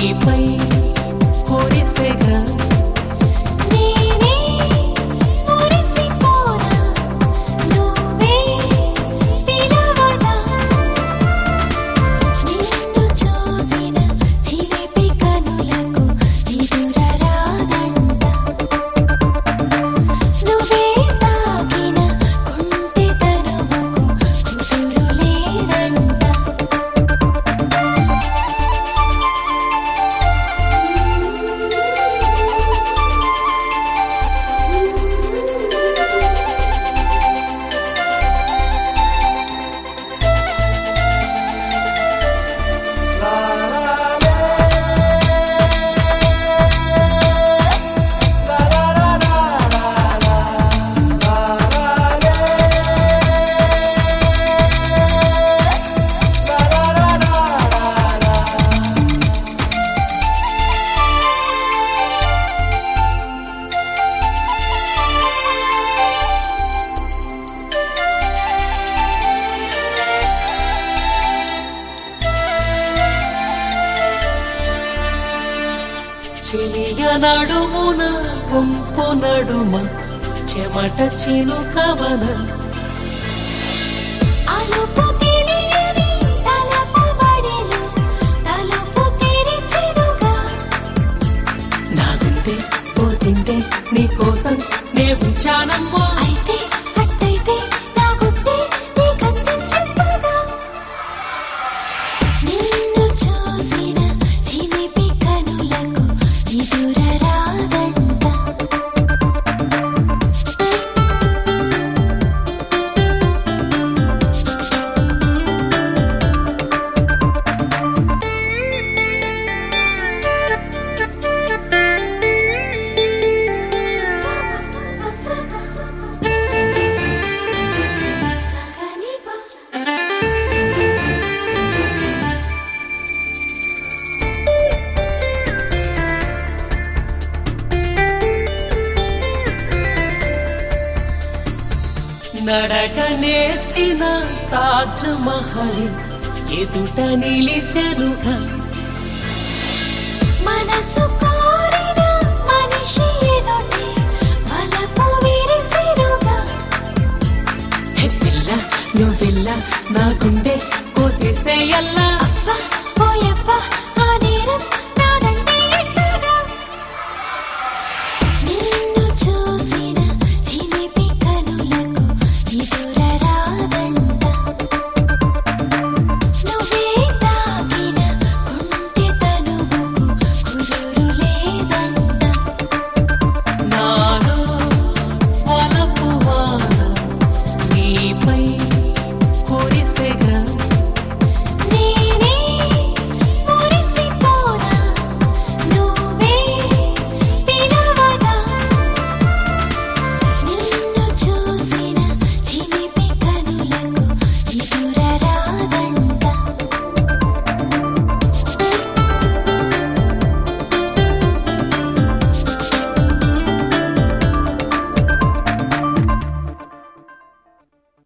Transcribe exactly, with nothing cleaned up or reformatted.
నీపై కురిసెగా నేనే మురిసిపోనా నువ్వే పిలవగా నిన్ను చూసిన చిలిపి కనులకు ఎదురరాదంట నువ్వే తాకిన కొంటె తనువుకు కుదురు లేదంట చెలియ నడుమున గుంపు నడుమ చెమట చిలుకవన అలుపు తెలియని తలపు బడిలో తలుపు తెరిచెనుగా నా గుండె పోతింటే నీ కోసం నే ఉంచానమ్మో అయితే అట్టయితే నా గుడ్డే నీకందించేస్తాగా నిన్ను చూసిన చిలిపి కనులకు ఎదురరాదంట నడక నేర్చిన తాజ్ మహల్ ఎదుట నిలిచెనుగా మనసు కోరిన మనిషి ఎదుటే వలపు విరిసెనుగా హే పిల్ల నువ్వెల్ల నా గుండె కోసేస్తే ఎల్లా